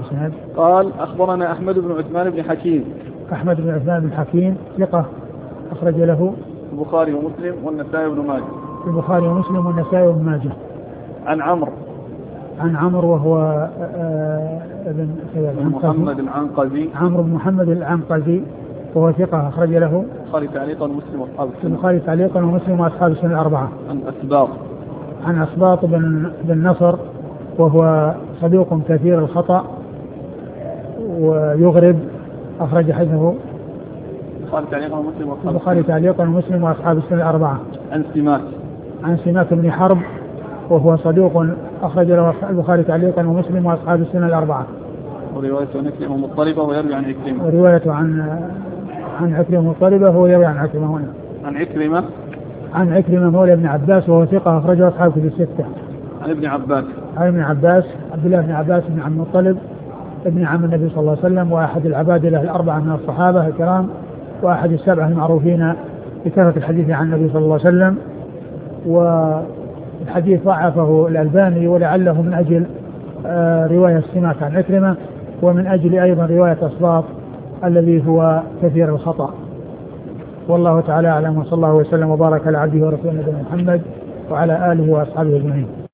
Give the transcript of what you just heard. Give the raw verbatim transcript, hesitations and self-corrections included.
الإسناد. قال أخبرنا أحمد بن عثمان بن حكيم. أحمد بن عثمان بن حكيم ثقة أخرج له البخاري ومسلم والنسائي بن ماجه. البخاري ومسلم والنسائي بن ماجه. عن عمرو عن عمرو وهو ابن محمد العنقزي. عمرو بن محمد العنقزي وهو ثقة أخرج له البخاري تعليقا ومسلم وأصحاب السنة. البخاري تعليقا ومسلم وأصحاب السنة الأربعة. عن أسباط عن أسباط بن بن نصر وهو صدوق كثير الخطأ ويغرب أخرج حديثه البخاري تعليقا ومسلم وأصحاب البخاري تعليقا ومسلم وأصحاب السنة الأربعة. عن سماك عن سماك بن حرب وهو صدوق أخرج له البخاري تعليقا ومسلم وأصحاب السنة الأربعة. ورواية عن عكرمة مضطربة ويروي عن عكرمة. ورواية عن عن عكرمة مضطربة هو يروي عن عكرمة هنا. عن عكرمة عن عكرمة مولى ابن عباس وهو ثقة أخرجه أصحاب كتب الستة. عن ابن عباس عن ابن عباس عبد الله بن عباس بن عبد المطلب ابن عم النبي صلى الله عليه وسلم وأحد العبادلة الأربعة من الصحابة الكرام وأحد السبعة المعروفين بكثرة الحديث عن النبي صلى الله عليه وسلم. والحديث ضعفه الألباني ولعله من أجل آه رواية سماك عن عكرمة ومن أجل أيضا رواية أسباط الذي هو كثير الخطأ. والله تعالى أعلم وصلى الله وسلم وبارك على عبده ورسوله محمد وعلى آله وأصحابه أجمعين.